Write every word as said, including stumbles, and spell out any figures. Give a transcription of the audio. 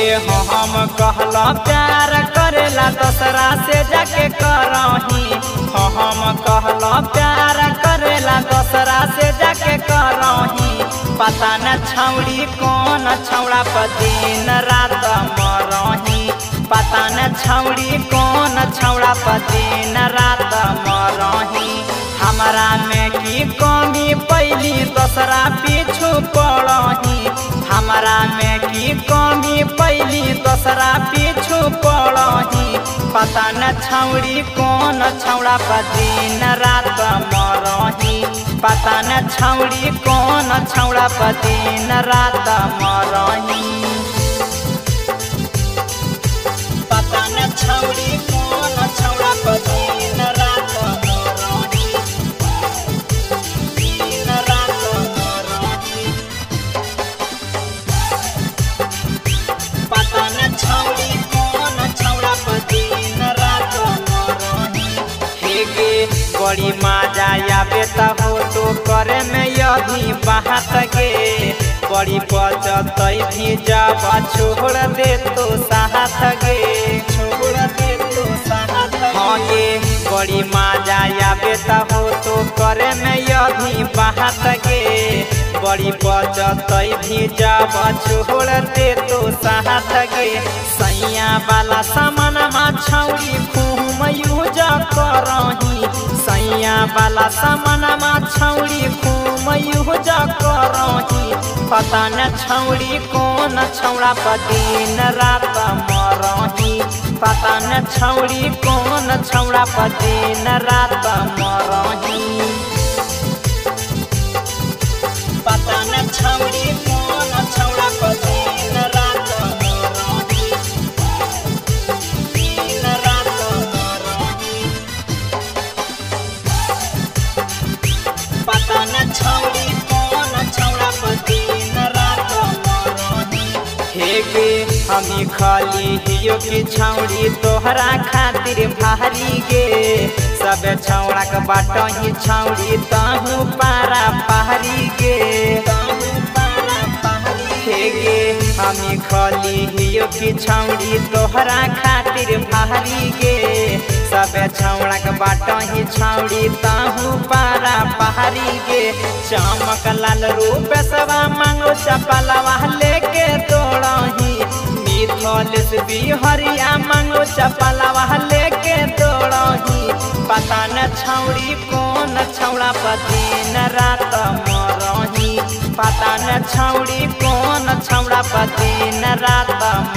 हम कहला प्यार करेला दूसरा से जाके करही हम कहला प्यार करेला दूसरा से जाके करही पता न छौड़ी कौन छौड़ा पर दिन रात मरही पता न छौड़ी कौन छौड़ा पर दिन रात मरही हमरा में की कमी पैली दूसरा पीछू पड़ही हमरा में की कमी पैली दूसरा पीछू पड़ही पता न छौड़ी कौन छौड़ा पर दिन रात मरही पता न छौड़ी कौन छौड़ा पर दिन रात मरही पता न छौड़ी कौन छौड़ा पर दिन रात मरही दिन रात मरही पता न छौड़ी कौन छौड़ा पर दिन रात मरही हेगे बड़ी मजा आवे त हो तो करे में यही बात गे बड़ी पचतई भी जब छोड़ दे तो साथ गे छोड़ दे तो साथ हाँ गे बड़ी मजा आवे त हो तो करे में यही बात गे बड़ी पचतई भी जब छोड़ दे तो साथ गे सैया वाला सामान में छौड़ी खूम यूज करही सैया वाला सामान में छौड़ी खूम यूज करही पता न छौड़ी कौन छौड़ा पर दिन रात मरही पता न छौड़ी कौन छौड़ा पर दिन रात मरही पता न छौड़ी कौन छौड़ा पर दिन रात मरही दिन रात मरही पता न छौड़ी कौन छौड़ा पर दिन रात मरही हेगे हमी खाली हियो की छौड़ी तोहरा खातिर भारी गे सब छौड़ा के बाटही छौड़ी तहू पारा पहाड़ी गे हेगे हमी खाली हियो की छौड़ी तोहरा खातिर भारी गे सब छौड़ा के बाटही छौड़ी तहू पारा पहाड़ी गे चमक लाल रूप सवा मांगो चपलवा लेके तोड़ही मिथलेश बिहरिया मांगो चपलवा लेके तोड़ही पता न छौड़ी कौन छौड़ा पर दिन रात मरही पता न छौड़ी कौन छौड़ा पर दिन रात